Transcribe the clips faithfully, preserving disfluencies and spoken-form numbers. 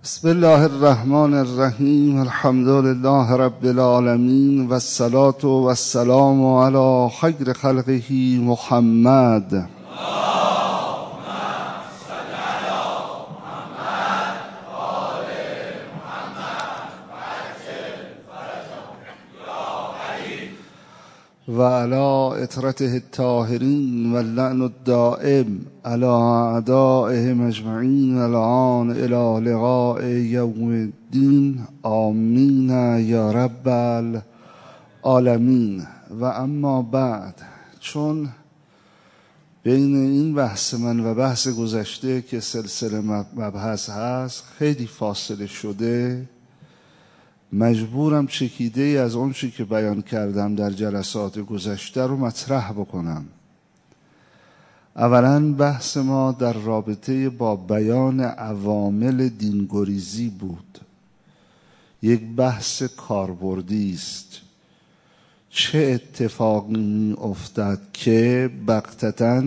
بسم الله الرحمن الرحیم. الحمد لله رب العالمین و الصلاة و السلام علی خیر خلقه محمد. و علی اطرته الطاهرین و اللعن الدائم علی اعدائهم اجمعین الان الی لقاء یوم الدین. آمین یا رب العالمین. و اما بعد، چون بین این بحث من و بحث گذشته که سلسله مبحث هست خیلی فاصله شده، مجبورم چکیده ای از اون چی که بیان کردم در جلسات گذشته رو مطرح بکنم. اولا بحث ما در رابطه با بیان عوامل دینگریزی بود. یک بحث کاربردی است. چه اتفاقی می افتد که بغتتاً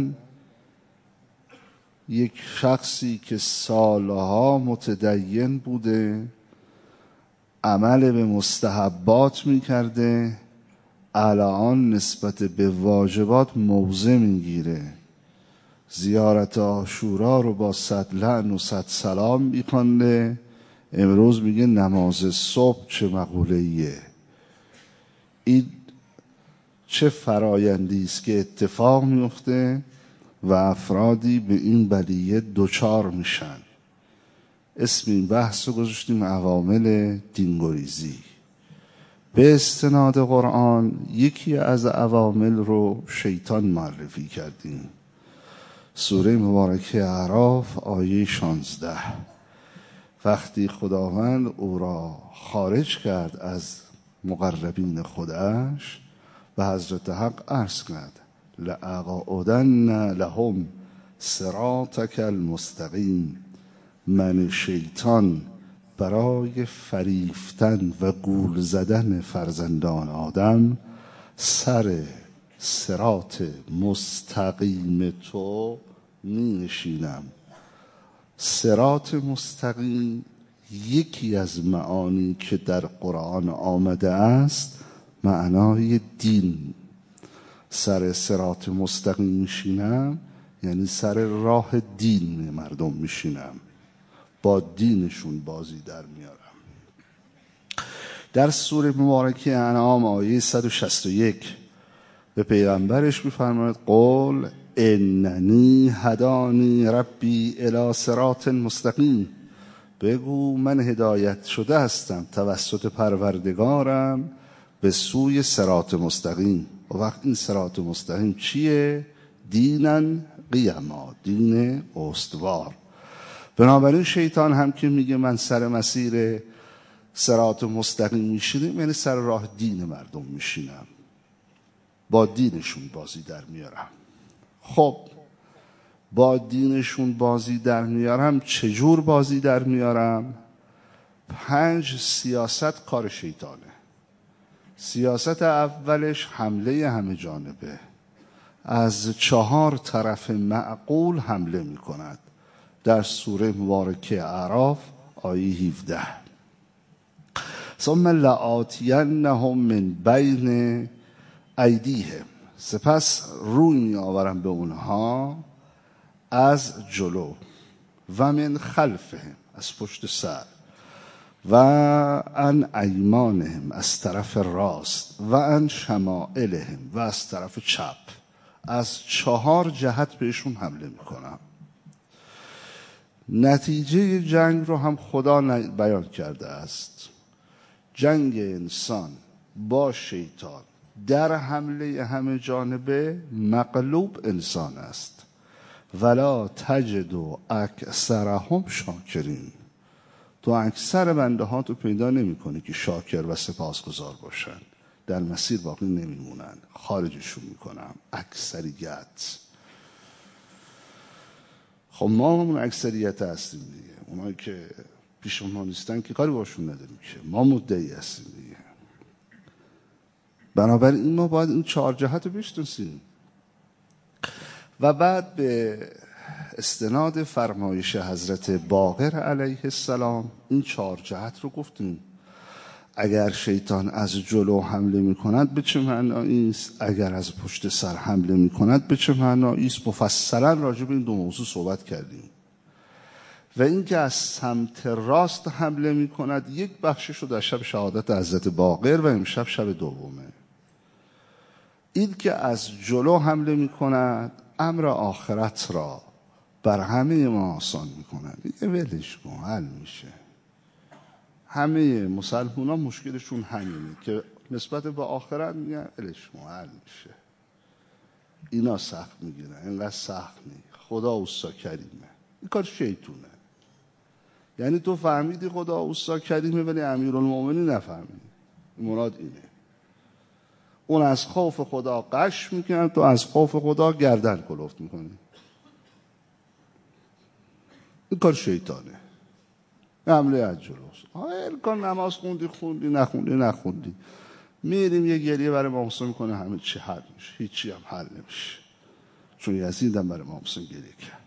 یک شخصی که سالها متدین بوده، عمل به مستحبات میکرده، الان نسبت به واجبات موضع میگیره، زیارت عاشورا رو با صد لعن و صد سلام میخونده، امروز میگه نماز صبح چه مقوله‌ایه. این چه فرایندی است که اتفاق میفته و افرادی به این بلیه دوچار میشن. اسم این بحث رو گذاشتیم عوامل دینگریزی. به استناد قرآن یکی از عوامل رو شیطان معرفی کردیم. سوره مبارکه اعراف آیه شانزده. وقتی خداوند او را خارج کرد از مقربین خودش و حضرت حق عرض کرد لأقعدن لهم صراطک المستقیم. من شیطان برای فریفتن و گول زدن فرزندان آدم سر صراط مستقیم تو می نشینم. صراط مستقیم یکی از معانی که در قرآن آمده است معنای دین. سر صراط مستقیم میشینم یعنی سر راه دین مردم میشینم، با دینشون بازی در میارم. در سوره مبارکه انعام آیه صد و شصت و یک به پیغمبرش میفرماید قل اننی هدانی ربی الی صراط مستقیم. بگو من هدایت شده هستم توسط پروردگارم به سوی صراط مستقیم. و وقت این صراط مستقیم چیه؟ دینن قیما، دین استوار. بنابراین شیطان هم که میگه من سر مسیر صراط مستقیم میشینم یعنی سر راه دین مردم میشینم، با دینشون بازی در میارم. خب با دینشون بازی در میارم. چجور بازی در میارم؟ پنج سیاست کار شیطانه. سیاست اولش حمله همه جانبه، از چهار طرف معقول حمله میکند. در سوره مبارکه اعراف آیه هفده ثم لآتینهم من بین ایدیهم. سپس روی می آورم به اونها از جلو، و من خلفهم از پشت سر، و عن ایمانهم از طرف راست، و عن شمائلهم و از طرف چپ. از چهار جهت بهشون حمله میکنم. نتیجه جنگ رو هم خدا بیان کرده است. جنگ انسان با شیطان در حمله همه جانبه مغلوب انسان است. ولا تجد اکثرهم شاکرین. تو اکثر بنده ها تو پیدا نمی کنی که شاکر و سپاسگزار باشن. در مسیر باقی نمیمونن، خارجشون میکنم. اکثریت. خب ما همون اکثریت هستیم دیگه. اونایی که پیش ما نیستن که کاری باشون نداریم که ما مدعی هستیم دیگه. بنابراین ما باید این چهار جهت رو بشناسیم و بعد به استناد فرمایش حضرت باقر علیه السلام این چهار جهت رو گفتیم. اگر شیطان از جلو حمله می کند به چه معنایی است؟ اگر از پشت سر حمله می کند به چه معنایی است؟ مفصلا راجع به این دو موضوع صحبت کردیم. و اینکه از سمت راست حمله می کند یک بخشش رو در شب شهادت حضرت باقر و امشب شب دومه. این که از جلو حمله می کند امر آخرت را بر همه ما آسان می کند. یه ولش کن، حل میشه. همه مسلمان ها مشکلشون همینه که نسبت به آخرت میگن ولش کن، حل میشه. اینا سخت میگیرن، اینقدر سخت نی، خدا اوستا کریمه. این کار شیطونه. یعنی تو فهمیدی خدا اوستا کریمه ولی امیرالمومنین نفهمیدی. مراد اینه. اون از خوف خدا قش میکنه، تو از خوف خدا گردن کلفت میکنی. این کار شیطانه. حمله از جلوست. هر کار نماز خوندی خوندی نخوندی نخوندی میریم یه گریه برای امام حسین میکنه، همه چی حل میشه. هیچی هم حل نمیشه، چون یزید هم برای امام حسین گریه کرد.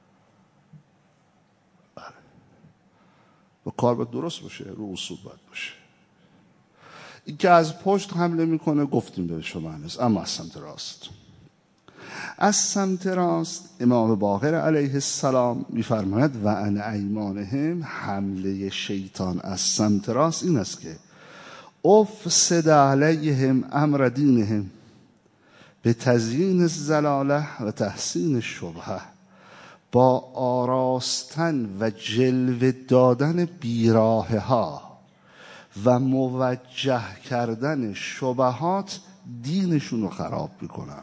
بله. و کار باید درست باشه، رو اصول باید باشه. این که از پشت حمله میکنه گفتیم به شما هنوز. اما از سمت راست، از سمت راست امام باقر علیه السلام میفرماید و ان ایمانهم، حمله شیطان از سمت راست این است که افسد علیهم امر دینهم به تزیین الزلاله و تحسین الشبهه، با آراستن و جلوه دادن بیراهه ها و موجه کردن شبهات دینشون رو خراب میکنم.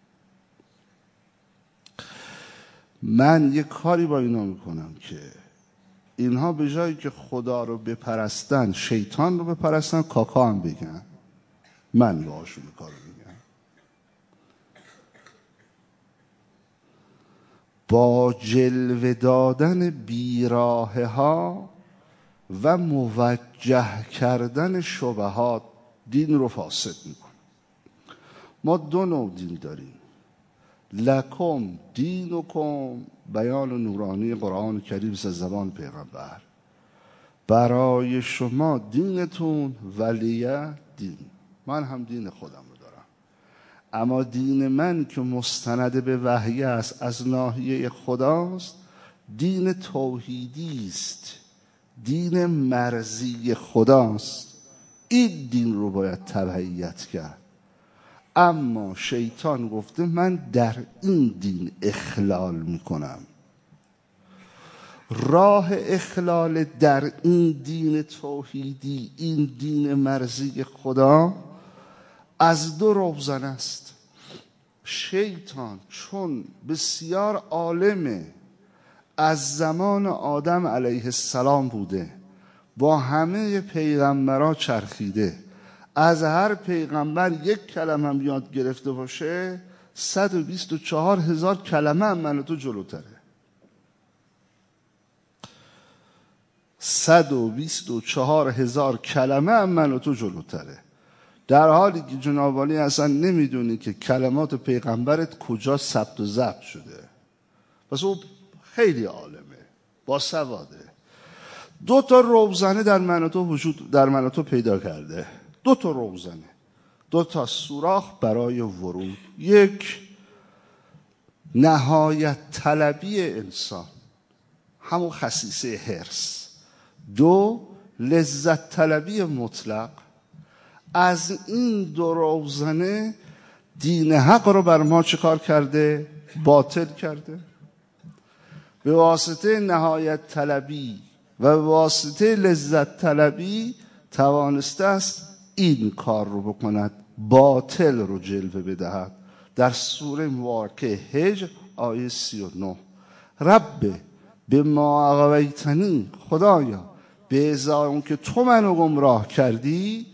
من یک کاری با اینا میکنم که اینها به جایی که خدا رو بپرستن شیطان رو بپرستن، کاکا هم بگن. من باهاشون کار میگم. با جلوه دادن بیراهه ها و موجه کردن شبهات دین رو فاسد میکنم. ما دو نوع دین داریم. لکم دینکم، بیان نورانی قرآن کریم از زبان پیغمبر. برای شما دینتون، ولیه دین. من هم دین خودم رو دارم، اما دین من که مستند به وحی است، از ناحیه خداست، دین توحیدی است، دین مرضی خداست. این دین رو باید تبعیت کرد. اما شیطان گفته من در این دین اخلال میکنم. راه اخلال در این دین توحیدی، این دین مرضی خدا، از دو روزن است. شیطان چون بسیار عالمه، از زمان آدم علیه السلام بوده، با همه پیغمبرها چرخیده، از هر پیغمبر یک کلمه هم یاد گرفته باشه، صد و بیست و چهار هزار کلمه هم من و تو جلوتره. صد و بیست و چهار هزار کلمه هم من و تو جلوتره، در حالی که جناب عالی اصلا نمیدونی که کلمات پیغمبرت کجا ثبت و ضبط شده. پس او خیلی عالمه، با سواده. دو تا روزنه در من و تو وجود در من و تو پیدا کرده. دو تا روزنه، دو تا سوراخ برای ورود. یک، نهایت طلبی انسان، همون خصیصه حرص. دو، لذت طلبی مطلق. از این دو روزنه دین حق رو بر ما چه کار کرده؟ باطل کرده. به واسطه نهایت طلبی و به واسطه لذت طلبی توانسته است این کار رو بکند، باطل رو جلوه بدهد. در سوره مبارکه هجر آیه سی و نه، رب به ما اغویتنی، خدایا به ازای اون که تو منو گمراه کردی،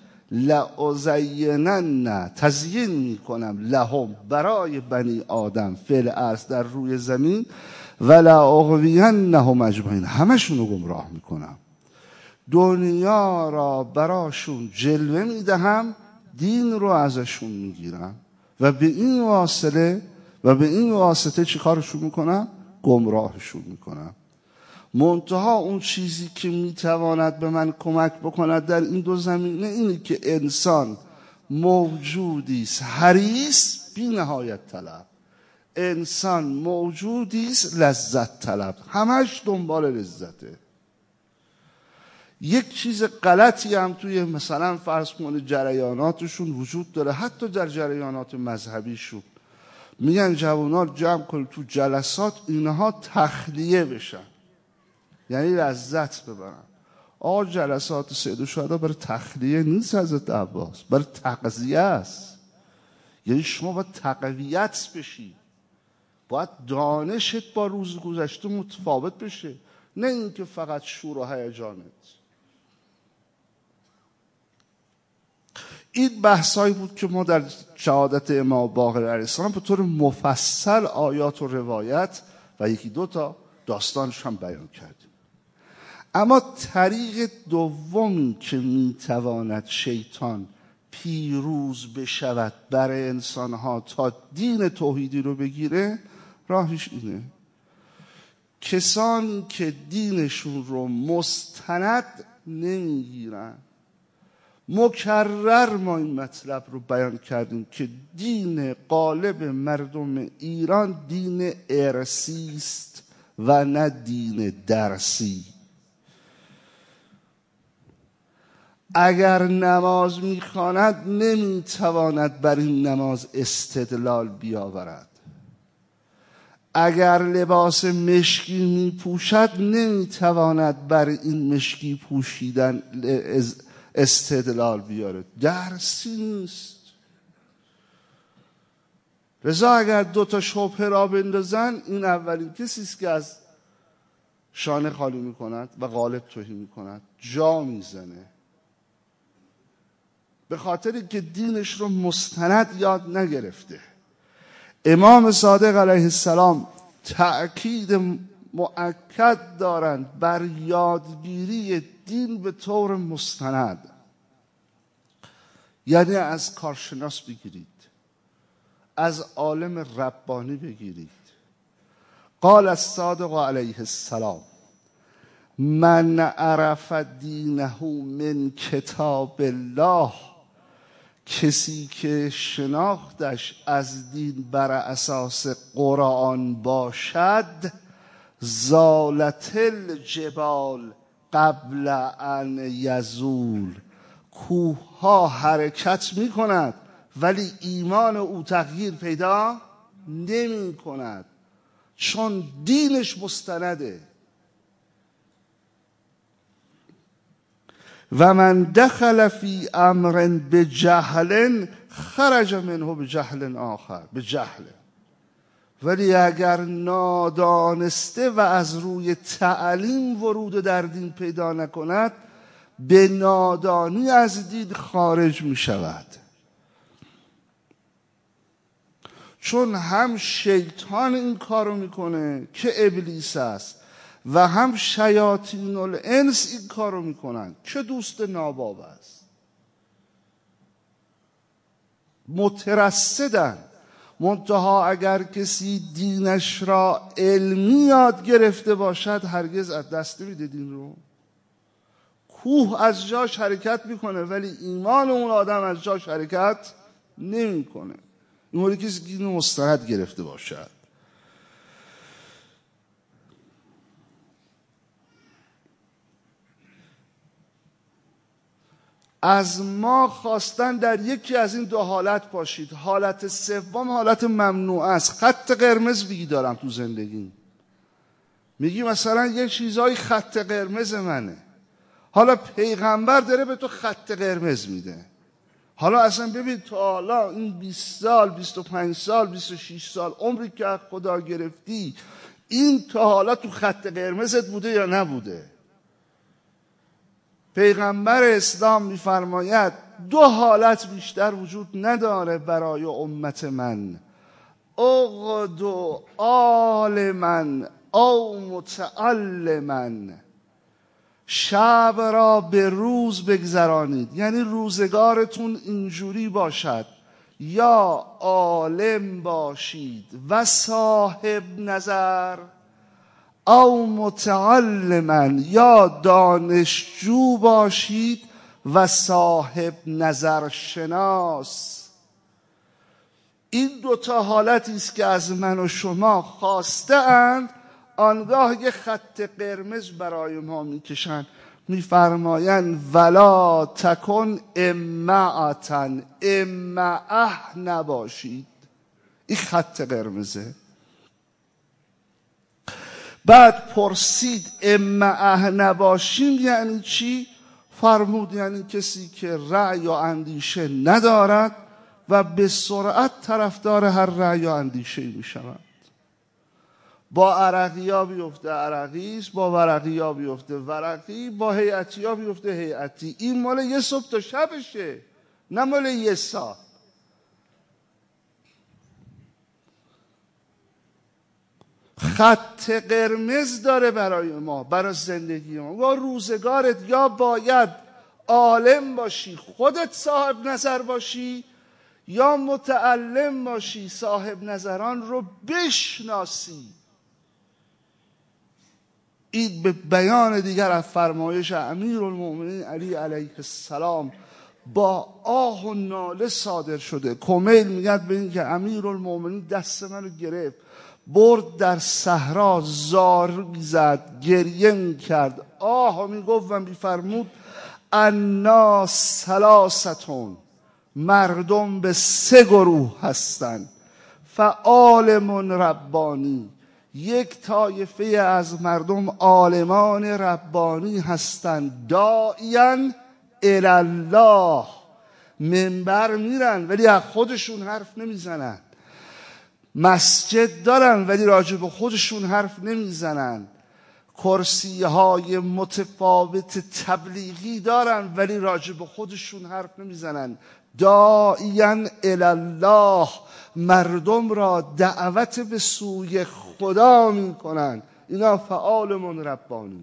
لازینن، تزیین میکنم، لهم، برای بنی آدم، فعل ارض در روی زمین، و لاغوینهم اجمعین، همشونو گمراه میکنم. دنیا را براشون جلوه میدهم، دین رو ازشون میگیرم و به این واسطه و به این واسطه چی کارشون میکنم؟ گمراهشون میکنم. منتها اون چیزی که میتواند به من کمک بکند در این دو زمینه اینه که انسان موجودی است حریص بی نهایت طلب. انسان موجودی است لذت طلب، همش دنبال لذته. یک چیز غلطی هم توی مثلا فرض کنید جریاناتشون وجود داره، حتی در جریانات مذهبیشون میگن جوان‌ها جمع کنید تو جلسات اینها تخلیه بشن، یعنی لذت ببرن. آقا جلسات سید الشهدا برای تخلیه نیست حضرت عباس، برای تغذیه است. یعنی شما باید تقویت بشی، باید دانشت با روز گذشته متفاوت بشه، نه اینکه فقط شور و هیجانت. این بحثایی بود که ما در شهادت امام باقر علیه السلام به طور مفصل آیات و روایت و یکی دو تا داستانش هم بیان کردیم. اما طریق دومی که میتواند شیطان پیروز بشود برای انسانها تا دین توحیدی رو بگیره، راهش اینه: کسانی که دینشون رو مستند نمیگیرن. مکرر ما این مطلب رو بیان کردیم که دین غالب مردم ایران دین ارثی است و نه دین درسی. اگر نماز میخواند نمیتواند بر این نماز استدلال بیاورد. اگر لباس مشکی میپوشد نمیتواند بر این مشکی پوشیدن استدلال بیاره. درسی نیست. رضا اگر دو تا شبهه را بندازن، این اولین کسی است که از شانه خالی میکند و غالب توهین میکند، جا میزنه، به خاطر که دینش رو مستند یاد نگرفته. امام صادق علیه السلام تأکید مؤکد دارند بر یادگیری دین به طور مستند، یعنی از کارشناس بگیرید، از عالم ربانی بگیرید. قال الصادق علیه السلام: من عرف دینه من کتاب الله، کسی که شناختش از دین بر اساس قرآن باشد، زالت الجبال قبل ان یزول، کوه ها حرکت می کند ولی ایمان او تغییر پیدا نمی کند، چون دینش مستنده. و من دخل فی امر بجهل خرج منه بجهل آخر، بجهل. ولی اگر نادانسته و از روی تعلیم ورود در دین پیدا نکند، به نادانی از دین خارج می شود. چون هم شیطان این کارو میکنه که ابلیس است و هم شیاطین الانس این کارو میکنن که دوست ناباب است. مترصدن. منتها اگر کسی دینش را علمی یاد گرفته باشد هرگز از دست نمیده دین رو. کوه از جاش حرکت میکنه ولی ایمان اون آدم از جاش حرکت نمیکنه. این موردی کسی دین مستند گرفته باشد. از ما خواستن در یکی از این دو حالت باشید. حالت سوم حالت ممنوع است. خط قرمز بگی دارم تو زندگی، میگی مثلا یه چیزای خط قرمز منه. حالا پیغمبر داره به تو خط قرمز میده. حالا اصلا ببین تا حالا این بیست سال، بیست و پنج سال، بیست و شش سال عمری که خدا گرفتی، این تا حالا تو خط قرمزت بوده یا نبوده؟ پیغمبر اسلام میفرماید دو حالت بیشتر وجود نداره برای امت من: اغدو عالما او متعلما. شب را به روز بگذرانید، یعنی روزگارتون اینجوری باشد یا عالم باشید و صاحب نظر او متعلما، یا دانشجو باشید و صاحب نظر شناس. این دوتا حالتی است که از من و شما خواسته اند، آنگاه یک خط قرمز برای ما میکشند، میفرمایند ولا تکن امعتن، امعه نباشید. این خط قرمزه. بعد پرسید امعه نباشیم یعنی چی؟ فرمود یعنی کسی که رأی و اندیشه ندارد و به سرعت طرفدار هر رأی و اندیشه می شود. با عرقی ها بیفته عرقی است، با ورقی ها بیفته ورقی، با هیئتی ها بیفته هیئتی. این مال یه صبح تا شبشه، نه مال یه سال. خط قرمز داره برای ما، برای زندگی ما. با روزگارت یا باید عالم باشی، خودت صاحب نظر باشی، یا متعلم باشی، صاحب نظران رو بشناسی. این به بیان دیگر از فرمایش امیرالمؤمنین علی علیه السلام با آه و ناله صادر شده. کمیل میگه به این که امیرالمؤمنین دست منو گرفت، برد در صحرا، زار میزد، گریه میکرد، آه میگفت و میفرمود الناس ثلاثتون، مردم به سه گروه هستند. فعالم ربانی، یک طایفه از مردم عالمان ربانی هستند. داعیان الله، منبر میرن ولی از خودشون حرف نمیزنن. مسجد دارن ولی راجع به خودشون حرف نمیزنن. کرسی های متفاوت تبلیغی دارن ولی راجع به خودشون حرف نمیزنن. داعیان الله، مردم را دعوت به سوی خدا میکنن. اینا فعالمون ربانی.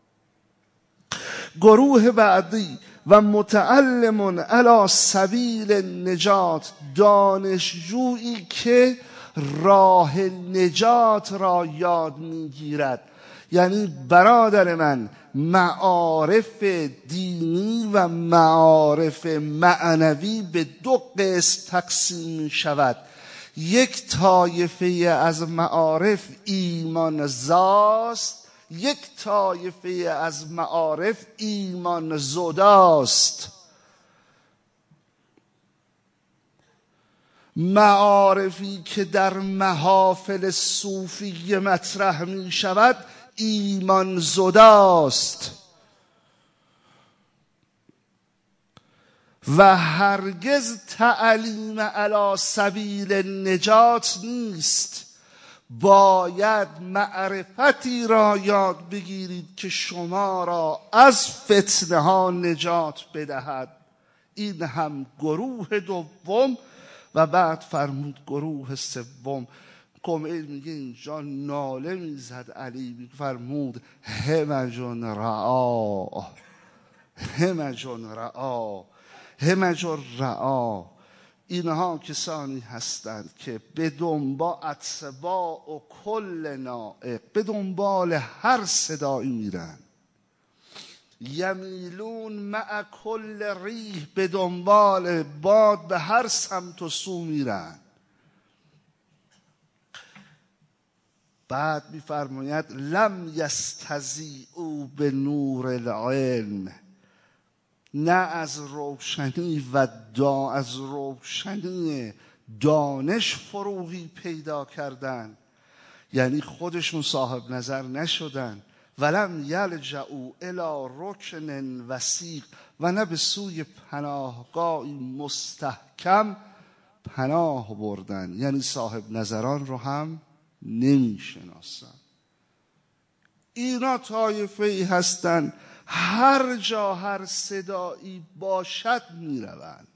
گروه بعدی و متعلمون علی سبیل النجات، دانشجویی که راه نجات را یاد میگیرد. یعنی برادر من، معارف دینی و معارف معنوی به دو قسم تقسیم می شود. یک طایفه از معارف ایمان زاست، یک طایفه از معارف ایمان زداست. معارفی که در محافل صوفی مطرح می شود ایمان زداست و هرگز تعلیم علی سبیل النجات نیست. باید معرفتی را یاد بگیرید که شما را از فتنه ها نجات بدهد. این هم گروه دوم. و بعد فرمود گروه سوم. کمیل میگه اینجا ناله میزد علی، فرمود همجون رعا، همجون رعا، همجون رعا. اینها کسانی هستند که به دنبال اتباع و کل نائق، به دنبال هر صدایی میرن. یمیلون مع کل ریح، به دنبال باد به هر سمت و سو میرن. بعد میفرماید لم یستضیئوا به نور العلم، نه از روشنی و دا از روشنی دانش فروغی پیدا کردن، یعنی خودشون صاحب نظر نشدن. ولم یلجئوا الی رکن وثیق، و نه به سوی پناهگاهی مستحکم پناه بردن، یعنی صاحب نظران رو هم نمیشناسن. اینا طایفه ای هستن هر جا هر صدایی باشد میروند،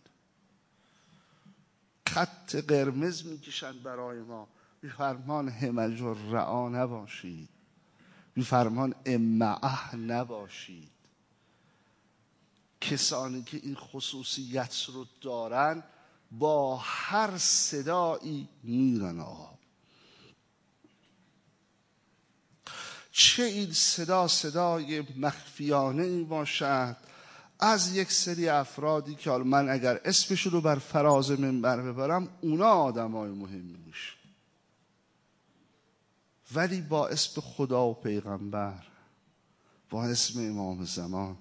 خط قرمز میکشند برای ما. بی فرمان همج الرعا نباشید، بی فرمان امعه نباشید. کسانی که این خصوصیت رو دارن با هر صدایی میرن. آقا چه این صدا صدای مخفیانه ای باشد از یک سری افرادی که حالا من اگر اسمشون رو بر فراز منبر ببرم اونا آدمای مهمی میشه، ولی با اسم خدا و پیغمبر، با اسم امام زمان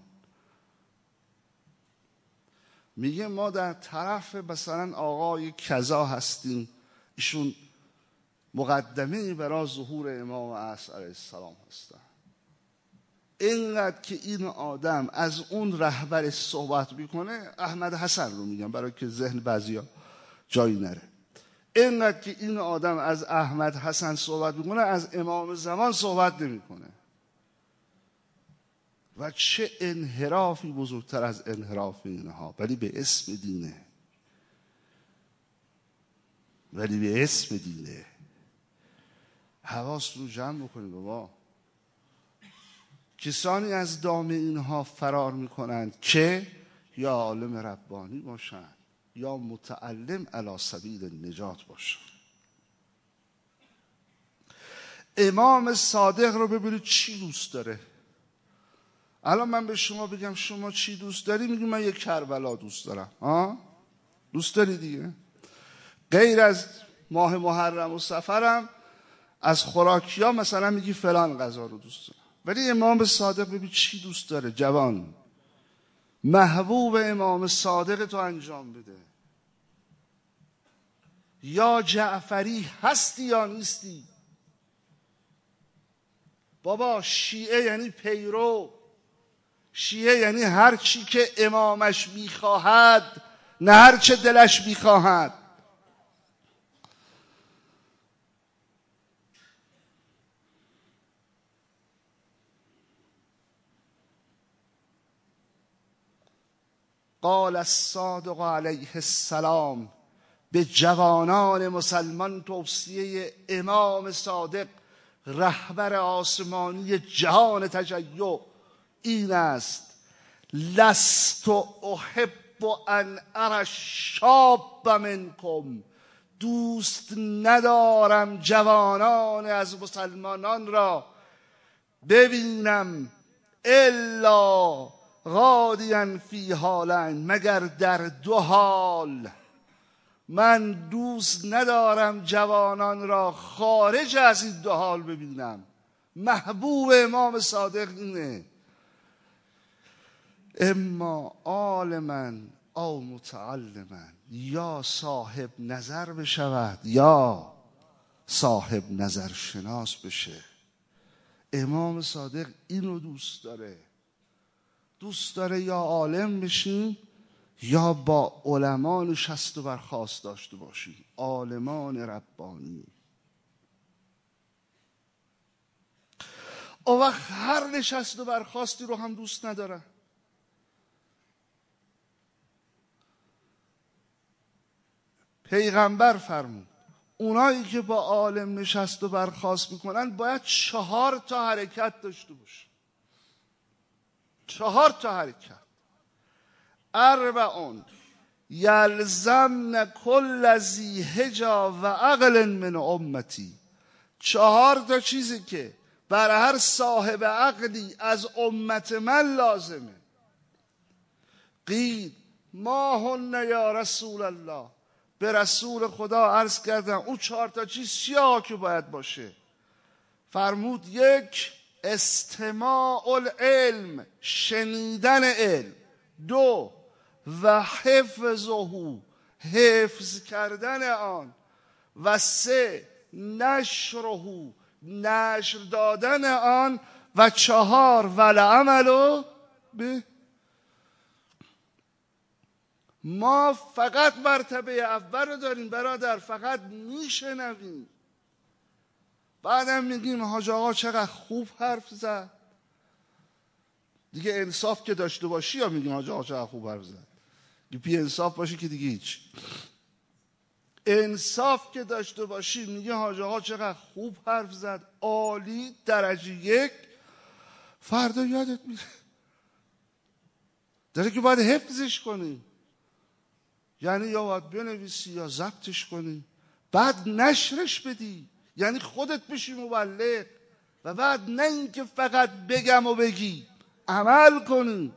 میگه ما در طرف مثلا آقای کذا هستیم، ایشون مقدمه برای ظهور امام عصر علیه السلام هستن. اینقدر که این آدم از اون رهبر صحبت میکنه، احمد حسن رو میگم برای که ذهن بعضیا جایی نره، اینقدر که این آدم از احمد حسن صحبت میکنه از امام زمان صحبت نمیکنه. و چه انحرافی بزرگتر از انحراف اینها، ولی به اسم دینه، ولی به اسم دینه. حواس رو جمع بکنید بابا. کسانی از دام اینها فرار میکنند که یا عالم ربانی باشند یا متعلم علی سبیل نجات باشند. امام صادق رو ببینید چی دوست داره. الان من به شما بگم شما چی دوست داری، میگی من یک کربلا دوست دارم. ها؟ دوست داری دیگه. غیر از ماه محرم و سفرم از خوراکیا مثلا میگی فلان غذا رو دوست دارم. ولی امام صادق ببین چی دوست داره. جوان، محبوب امام صادق تو انجام بده. یا جعفری هستی یا نیستی. بابا شیعه یعنی پیرو، شیعه یعنی هر چی که امامش میخواهد نه هر چه دلش میخواهد. قال الصادق علیه السلام، به جوانان مسلمان توصیه امام صادق رهبر آسمانی جهان تشیع این است: لست احب ان ارى الشاب منکم، دوست ندارم جوانان از مسلمانان را ببینم الا غادیا فی حالین، مگر در دو حال. من دوست ندارم جوانان را خارج از این دو حال ببینم. محبوب امام صادق اینه: اما عالما او متعلما، یا صاحب نظر بشود یا صاحب نظر شناس بشه. امام صادق اینو دوست داره. دوست داره یا عالم بشیم یا با علما نشست و برخاست داشته باشیم، عالمان ربانی. او وقت هر نشست و برخاستی رو هم دوست نداره. پیغمبر فرمود اونایی که با عالم نشست و برخاست میکنن باید چهار تا حرکت داشته باشه. چهار تا حرکت. اربعون یلزمن کل ذی حجا و عقل من امتی، چهار تا چیزی که بر هر صاحب عقلی از امت من لازمه. قیل ما هن یا رسول الله، به رسول خدا عرض کردن اون چهار تا چیز چیا که باید باشه؟ فرمود یک، استماع العلم، شنیدن علم. دو، و حفظه، حفظ کردن آن. و سه، نشره، نشر دادن آن. و چهار، ولعمل به. ما فقط مرتبه اول رو داریم برادر، فقط میشنویم. بعدم میگیم حاج آقا چقدر خوب حرف زد. دیگه انصاف که داشته باشی یا میگیم حاج آقا چقدر خوب حرف زد. بی انصاف باشی که دیگه هیچ. انصاف که داشته باشی میگه حاج آقا چقدر خوب حرف زد، عالی، درجه یک. فردا یادت میره داره که باید حفظش کنی، یعنی یا باید بنویسی یا ضبطش کنی، بعد نشرش بدی، یعنی خودت بشی مبلغ. و بعد نه اینکه فقط بگم و بگی، عمل کنی.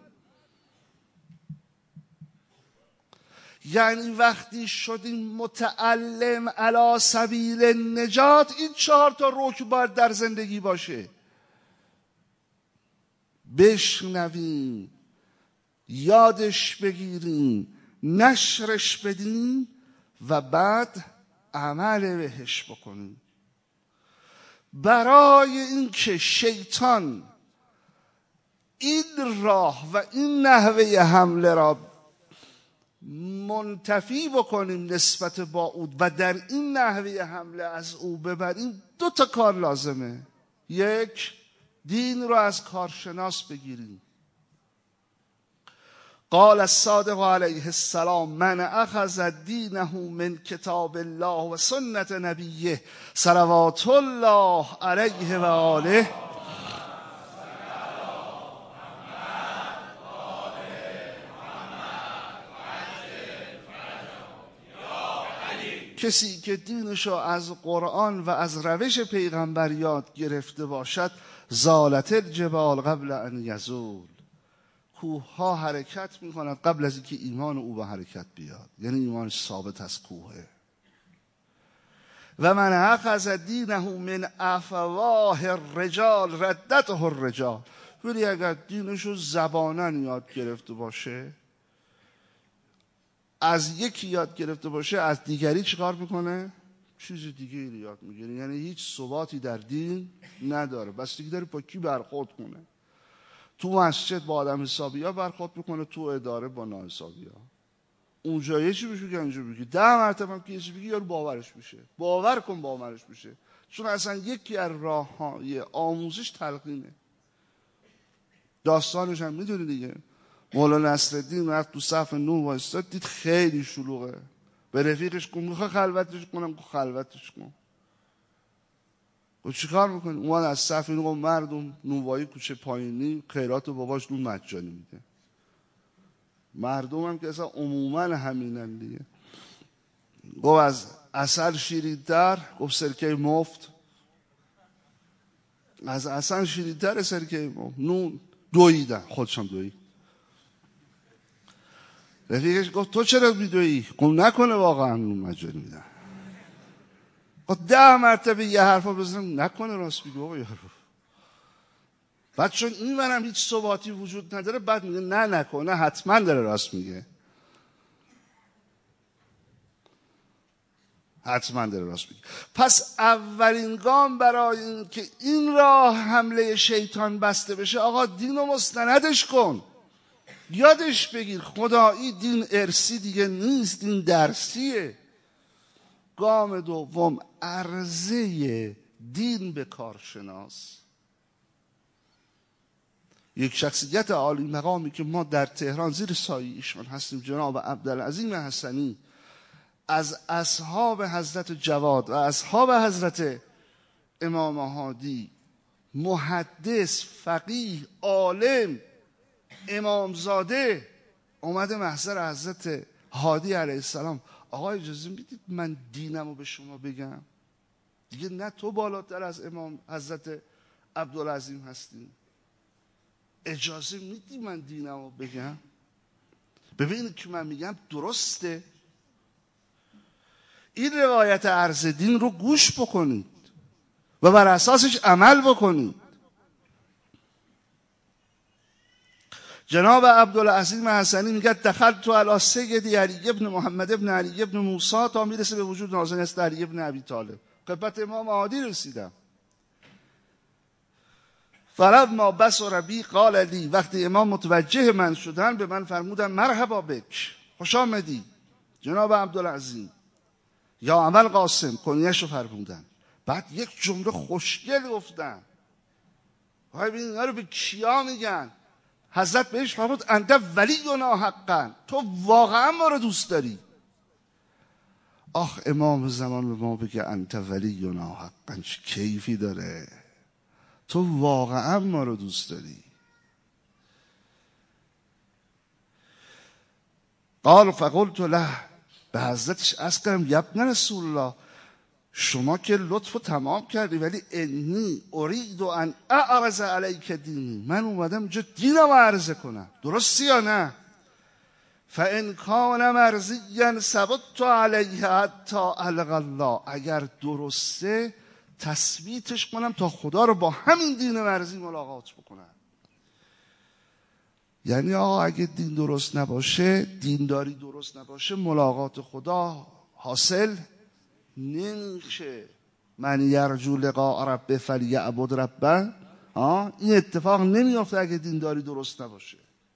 یعنی وقتی شدیم متعلم علی سبیل النجات، این چهار تا رکن باید در زندگی باشه. بشنویم، یادش بگیریم، نشرش بدیم و بعد عمل بهش بکنیم. برای اینکه شیطان این راه و این نحوه حمله را منتفی بکنیم نسبت با او و در این نحوه حمله از او ببریم، دو تا کار لازمه. یک، دین رو از کارشناس بگیریم. قال الصادق علیه السلام من اخذ دینه من کتاب الله و سنت نبیه صلوات الله علیه و آله کسی که دینشو از قرآن و از روش پیغمبر یاد گرفته باشد، زالت الجبال قبل ان یزول، کوه ها حرکت می کند قبل از اینکه ایمان او به حرکت بیاد. یعنی ایمانش ثابت از کوهه. و من اخذ دینه من افواه الرجال ردته الرجال، ولی اگر دینشو زبانن یاد گرفته باشه، از یکی یاد گرفته باشه، از دیگری چیکار میکنه؟ چیز دیگه ای یاد میگیره. یعنی هیچ ثباتی در دین نداره، بستگی داره با کی برخورد کنه. تو مسجد با آدم حسابی ها برخورد میکنه، تو اداره با ناحسابی ها. اونجا یه چی بشه که اینجا بگی، ده مرتبه هم که یه چی بگی یارو باورش میشه. باور کن باورش میشه، چون اصلا یکی از راه های آموزش تلقینه. داستانش هم میدونی دیگه. مولانا نصرالدین وقت تو صف نو وایستاد، دید خیلی شلوغه، به رفیقش گفت میخوای خلوتش کنم؟ گفت خلوتش کن. گفت چیکار میکنی؟ اومد از صف نو گفت مردم نوایی کوچه پایینی خیرات باباش نون مجانی میده. مردم هم که اصلا عموما همینن دیگه. گفت از عسل شیرین‌تر؟ گفت سرکه مفت. از عسل شیرین‌تر سرکه مفت. نون دویدن، خودشم دوید. رفیقش گفت تو چرا میدویی؟ گفت نکنه واقعا نون مجانی میدن. گفت ده مرتبه یه حرفا بزنم نکنه راست میگه بابا یارو. بعد چون این منم هیچ ثباتی وجود نداره، بعد میگه نه نکنه حتما داره راست میگه، حتما داره راست میگه. پس اولین گام برای این که این راه حمله شیطان بسته بشه، آقا دین رو مستندش کن، یادش بگیر خدایی دین ارسی دیگه نیست، دین درسیه. گام دوم، عرضه دین به کارشناس. یک شخصیت عالی مقامی که ما در تهران زیر سایه ایشان هستیم، جناب عبدالعظیم حسنی، از اصحاب حضرت جواد و اصحاب حضرت امام هادی، محدث، فقیه، عالم، امامزاده، اومده محضر حضرت هادی علیه السلام. آقا اجازه میدید من دینمو به شما بگم؟ دیگه نه تو بالاتر از امام حضرت عبدالعظیم هستی، اجازه میدی من دینمو بگم؟ ببینید که من میگم درسته. این روایت عرض دین رو گوش بکنید و بر اساسش عمل بکنید. جناب عبدالعظیم حسنی میگه دخلت تو علی سیدی علی ابن محمد ابن علی ابن موسی تا میرسه به وجود نازنین است علی ابن ابی طالب. خدمت امام هادی رسیدم. فلما بصر بی قال لی، وقتی امام متوجه من شدن به من فرمودن مرحبا بک، خوش آمدی جناب عبدالعظیم، یا اول قاسم کنیشو فرمودن. بعد یک جمله خوشگل گفتن، های ببین اینا رو به کیا میگن؟ حضرت بهش فرمود انت ولینا حقا، تو واقعا ما رو دوست داری. آخ امام زمان به ما بگه انت ولینا حقا، چه کیفی داره، تو واقعا ما رو دوست داری. قال فقلت له، به حضرتش عرض کردم یبن رسول الله، شما که لطف تمام کردی، ولی انی ارید ان اعرض علیک دینی، من اومدم اینجا دینم عرضه کنم، درستی یا نه؟ فان کان مرضیا ثبت علیه حتی القی الله، اگر درسته تثبیتش کنم تا خدا رو با همین دین مرضی ملاقات بکنم. یعنی آقا اگه دین درست نباشه، دینداری درست نباشه، ملاقات خدا حاصل نمیشه. من یرجو لقاء ربه فلیعبد ربه، این اتفاق نمیافته اگه دینداری درست نباشه.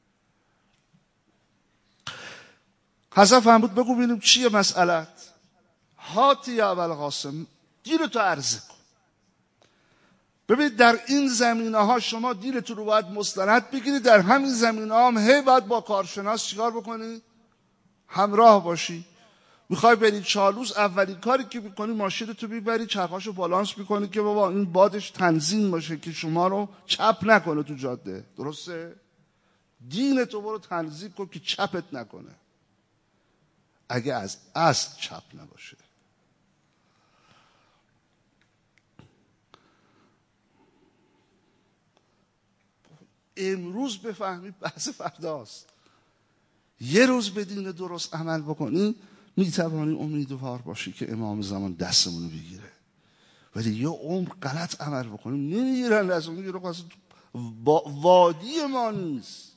حسن فهمود بگو ببینیم چیه مسئلت؟ هاتی یا ابوالقاسم، دین تو عرضه کن. ببینید در این زمینه ها شما دینتون رو باید مستند بگیرید، در همین زمینه ها هم هی باید با کارشناس چیکار بکنید؟ همراه باشی. میخوای بری چالوس، اولین کاری که میکنی ماشینتو میبری چرخاشو بالانس میکنی که بابا این بادش تنظیم باشه که شما رو چپ نکنه تو جاده، درسته؟ دینتو برو تنظیم کن که چپت نکنه، اگه از اصل چپ نباشه. امروز بفهمید بحث فرداست. یه روز به دین درست عمل بکنی میتوانی امیدوار باشی که امام زمان دستمونو بگیره. ولی یه عمر غلط عمل بکنیم نمیگیرن دستمون، میگیره وادی ما نیست.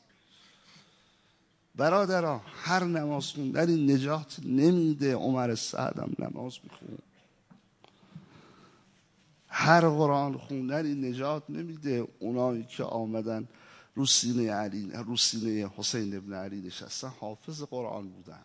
برادران هر نماز خوندنی نجات نمیده. عمر سعدم نماز میخون. هر قرآن خوندنی نجات نمیده. اونایی که آمدن رو سینه علی، رو سینه حسین ابن علی نشستن حافظ قرآن بودن.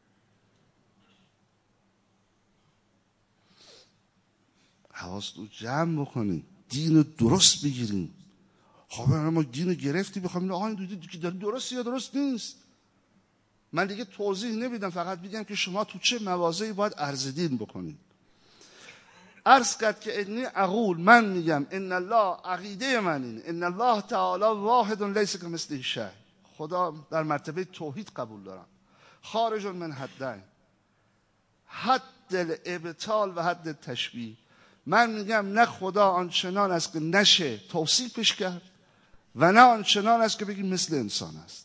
حواستون جمع بکنیم، دین درست بگیریم. خب ما دین گرفتی بخوایم آقا این دین درست یا درست نیست. من دیگه توضیح نمیدم، فقط میگم که شما تو چه مواضعی باید عرض دین بکنید. عرض کرد که انی اقول، من میگم ان الله، عقیده من اینه، ان الله تعالی واحد لیس کمثله شیء، خدا در مرتبه توحید قبول دارم. خارج من حدین، حد الابطال و حد تشبیه. من میگم نه خدا آنچنان است که نشه توصیفش کرد و نه آنچنان است که بگیم مثل انسان است.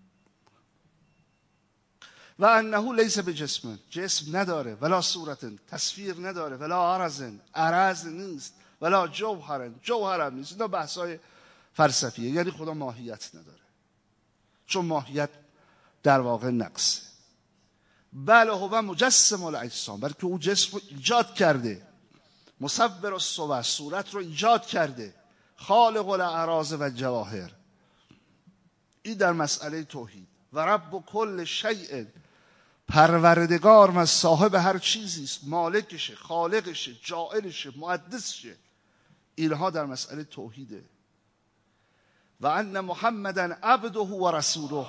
و انه لیس بجسم، جسم نداره، ولا صورت، تصویر نداره، ولا عرض، عرض نیست، ولا جوهر، جوهر هم نیست. اینا بحثای فلسفیه، یعنی خدا ماهیت نداره، چون ماهیت در واقع نقصه. بله هو مجسم الاجسام، بلکه او جسم رو ایجاد کرده، مصور الصور، صورت رو ایجاد کرده، خالق الاعراض و جواهر. این در مسئله توحید. و رب کل شیء، پروردگار و صاحب هر چیزی است، مالکشه، خالقشه، جاعلشه، مقدسشه. اینها در مسئله توحیده. و ان محمدن عبده و رسوله.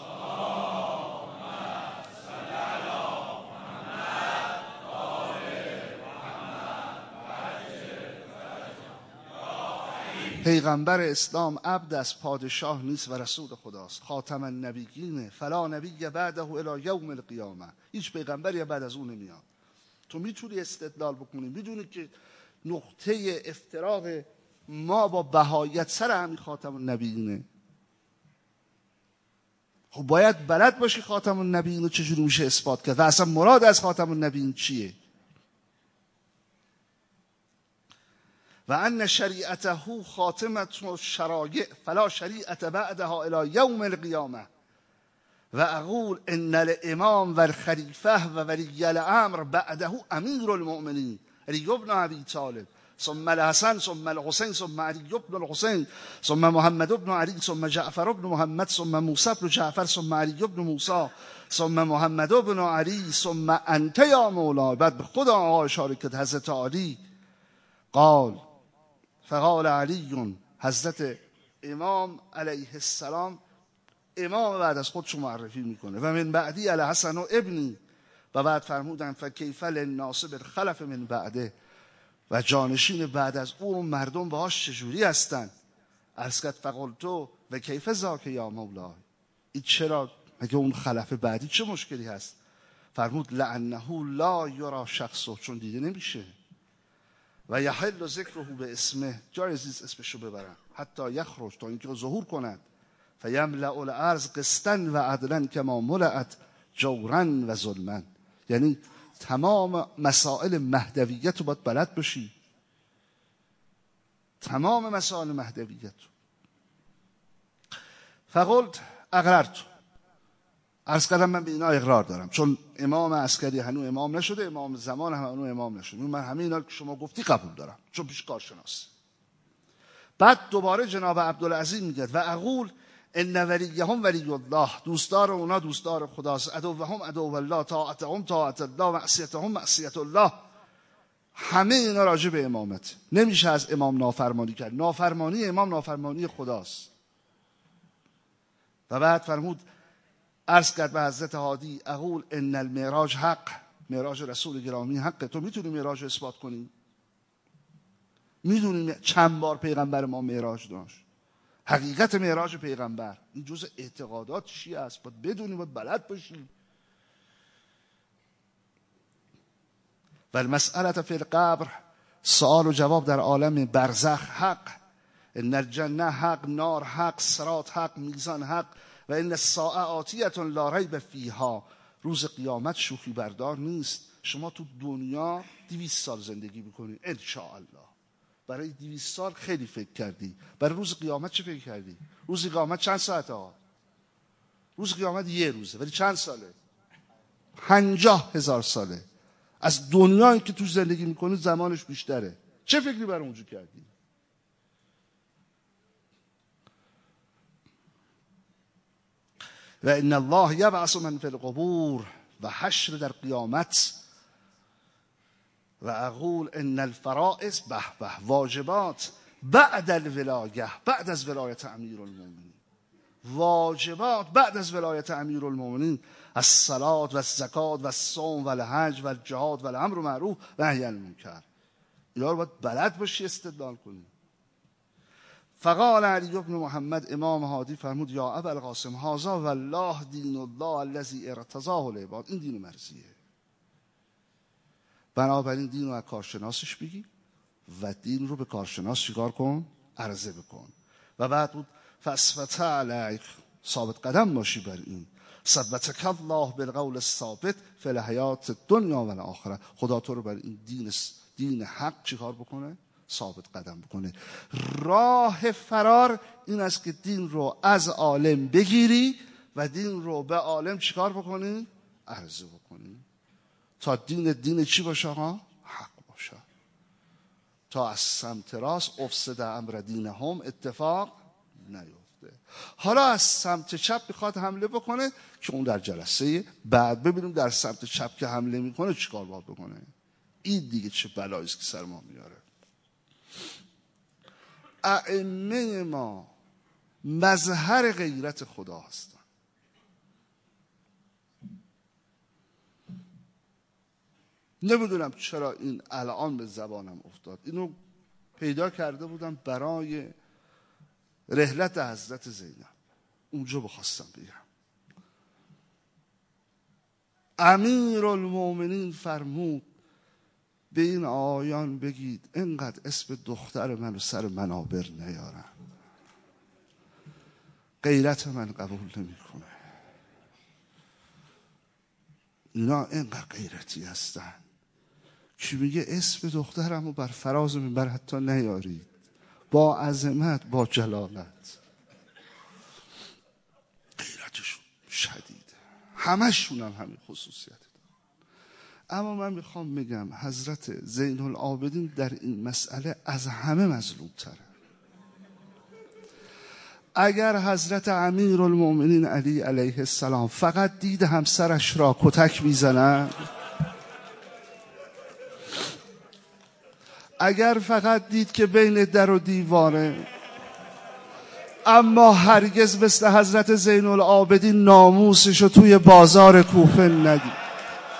پیغمبر اسلام عبد از پادشاه نیست و رسول خداست. خاتم النبیین، فلا نبی بعده الی یوم القیامه. هیچ پیغمبری بعد از اون نمیاد. تو میتونی استدلال بکنی، میدونی که نقطه افتراق ما با بهایت سر همین خاتم النبیینه. خب باید بلد باشی خاتم النبیین رو چجوری میشه اثبات کرد و اصلا مراد از خاتم النبیین چیه. و ان شریعته خاتمه الشرایع فلا شریعت بعدها الی یوم القیامه. و اقول ان الامام و الخلیفه و ولی الامر بعده امیر المؤمنین علی بن ابی طالب، ثم الحسن، ثم الحسین، ثم علی بن الحسین، ثم محمد بن علی، ثم جعفر بن محمد، ثم موسی بن جعفر، ثم علی بن موسی، ثم محمد بن علی، ثم انت یا مولا. بعد به خدا آقا اشاره کرد حضرت علی. قال فقال علی، حضرت امام علیه السلام امام بعد از خودشو معرفی میکنه. و من بعدی الحسن و ابنی، و بعد فرمودن فکیف للناس بالخلف من بعده، و جانشین بعد از او مردم باهاش چجوری هستن. عرض کرد فقلتو و کیف ذاک یا مولا، این چرا مگه اون خلف بعدی چه مشکلی هست؟ فرمود لانه لا یرا شخصه، چون دیده نمیشه. و یحل ذکره به اسمه، جای عزیز اسمشو ببرن، حتی یخرج، تا اینکه ظهور کند، فیملأ الارض قسطا و عدلا کما ملأت جورا و ظلما. یعنی تمام مسائل مهدویت رو باید بلد باشی، تمام مسائل مهدویت. فقلت اقررت، عرض کردم من به اینا اقرار دارم، چون امام عسکری هنوز امام نشده، امام زمان هم هنوز امام نشده، من همه اینا که شما گفتی قبول دارم، چون پیش کارشناس. بعد دوباره جناب عبدالعظیم میگه و اقول ان ولیهم ولی الله، دوستدار اونا دوستدار خداست، عدوهم عدو الله، طاعتهم طاعت الله، معصیتهم معصیت الله. همه اینا راجع به امامت، نمیشه از امام نافرمانی کرد، نافرمانی امام نافرمانی خداست. و بعد فرمود، عرض کرد به حضرت هادی اقول ان المعراج حق، معراج رسول گرامی حقه. تو میتونی معراج رو اثبات کنی؟ میدونی چند بار پیغمبر ما معراج داشت؟ حقیقت معراج پیغمبر این جزء اعتقادات چیه است، باید بدونی، باید بلد باشی. و المسئله فی القبر، سوال و جواب در عالم برزخ حق، ان الجنه حق، نار حق، صراط حق، میزان حق، و ان الساعه آتیه لا ریب فیها، روز قیامت شوخی بردار نیست. شما تو دنیا دویست سال زندگی میکنی ان شاء الله، برای دویست سال خیلی فکر کردی، برای روز قیامت چه فکر کردی؟ روز قیامت چند ساعته ها؟ روز قیامت یه روزه، ولی چند ساله؟ پنجاه هزار ساله. از دنیایی که توش زندگی میکنی زمانش بیشتره. چه فکری برای اونجا کردی؟ و ان الله یبعث من فی القبور، و حشر در قیامت. و اقول ان الفرائض، به به، واجبات بعد الولایه، بعد از ولایت امیرالمومنین، واجبات بعد از ولایت امیرالمومنین، الصلاة و الزکات و الصوم و الحج و الجهاد و الامر معروف و نهی عن المنکر. اینا رو باید بلد باشی، استدلال کنی. فقال علی بن محمد، امام هادی فرمود یا ابا القاسم هذا والله دین الله الذی ارتضاه العباد، این دین مرضیه، بنابراین دین رو از کارشناسش بگی و دین رو به کارشناس چیکار کن؟ عرضه بکن. و بعد بود فاثبت علیک، ثابت قدم باشی بر این، ثبتک الله بالقول الثابت فی الحیات الدنیا و الاخره، خدا تو رو بر این دین دین حق چیکار بکنه؟ ثابت قدم بکنه. راه فرار این است که دین رو از عالم بگیری و دین رو به عالم چیکار بکنی؟ عرضه بکنی، تا دین دین چی باشه ها؟ حق باشه. تا از سمت راست افسد امر دینهم اتفاق نیفته. حالا از سمت چپ میخواد حمله بکنه که اون در جلسه بعد ببینیم در سمت چپ که حمله میکنه چیکار باید بکنه. این دیگه چه بلایی است که سر ما میاره. ائمه ما مظهر غیرت خدا هستن. نمیدونم چرا این الان به زبانم افتاد، اینو پیدا کرده بودم برای رحلت حضرت زینب، اونجا بخواستم بگم. امیرالمومنین فرمود به این آیان بگید اینقدر اسم دختر من و سر منابر نیارن، غیرت من قبول نمیکنه. اینا اینقدر غیرتی هستن که میگه اسم دخترم رو بر فراز منبر حتی نیارید، با عظمت، با جلالت. غیرتشون شدیده، همشون هم همین خصوصیت دارن. اما من میخوام بگم حضرت زین العابدین در این مسئله از همه مظلوم تره. اگر حضرت امیرالمومنین علی علیه السلام فقط دید همسرش را کتک میزنن، اگر فقط دید که بین در و دیواره، اما هرگز مثل حضرت زین العابدین ناموسش رو توی بازار کوفه ندید.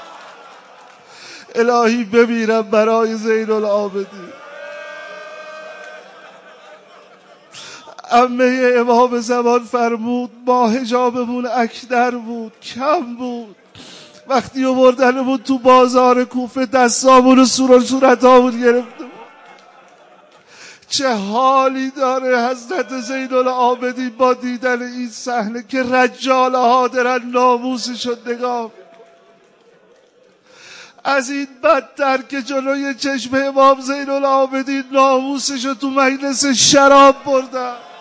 الهی بمیرم برای زین العابدین. عمه امام زمان فرمود ما حجابمون اکدر بود، کم بود، وقتی آوردنمون تو بازار کوفه دستامون و صورت صورتامون گرفته بود. چه حالی داره حضرت زین العابدین با دیدن این صحنه که رجاله ها دارن ناموسشو نگاه. از این بدتر که جلوی چشم امام زین العابدین ناموسشو تو مجلس شراب بردن.